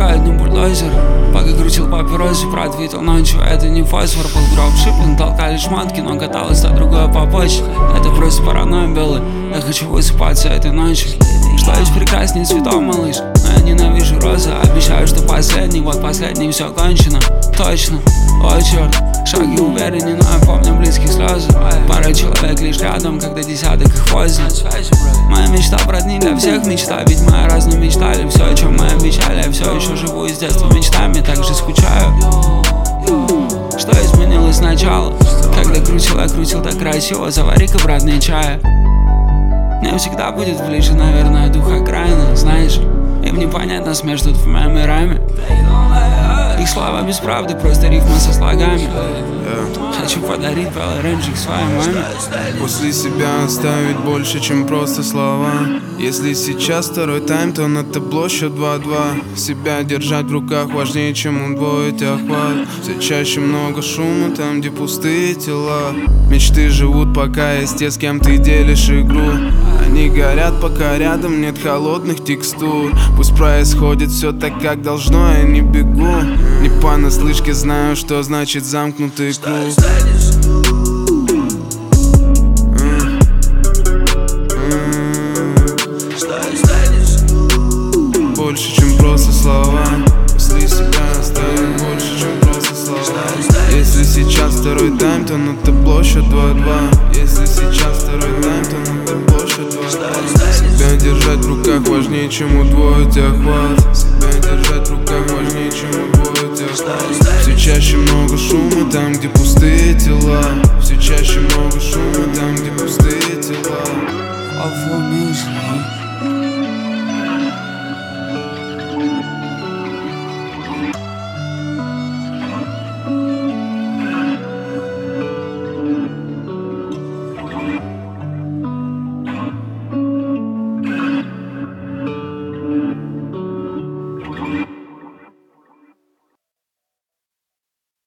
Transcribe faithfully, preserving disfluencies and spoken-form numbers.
пока я не бульдозер. Пока крутил папиросы, проответил ночью. Это не фосфор, был дропшиппинг. Толкали шмотки, но каталась то другое по почте. Это просто паранойя белый. Я хочу высыпаться этой ночью. Что есть прекраснее цветов, малыш? Но я ненавижу розы. Обещаю, что последний, вот последний, все кончено. Точно, о черт. Шаги увереннее, но я помню близкие слезы. Пара человек лишь рядом, когда десяток их возле. Моя мечта, брат, не для всех мечта. Ведь мы о разном мечтали. Все, о чем мы обещали, я все еще живу из детства мечтами. Так же скучаю. Что изменилось сначала? Когда крутил, я крутил так красиво. Завари-ка, брат, мне чая. Мне всегда будет ближе, наверное, дух окраины. Знаешь, им непонятно смеш тут двумя мирами. Их слова без правды, просто рифма со слогами. Хочу подарить белый рейнджик своей маме. После себя оставить больше, чем просто слова. Если сейчас второй тайм, то на табло счет два-два. Себя держать в руках важнее, чем удвоить охват. Все чаще много шума там, где пустые тела. Мечты живут, пока есть те, с кем ты делишь игру. Они горят, пока рядом нет холодных текстур. Пусть происходит все так, как должно, я не бегу. Не понаслышке знаю, что значит замкнутый круг. Больше, чем просто слова. Если себя оставить больше, чем просто слова. Если сейчас второй тайм, то на табло счет два-два. Если сейчас второй тайм, то на табло счет два-два. Себя держать в руках важнее, чем удвоить охват. Себя держать в руках важнее, чем удвоить охват. Все чаще много шума там, где пустые тела. Все чаще много шума там, где пустые тела. Awful music.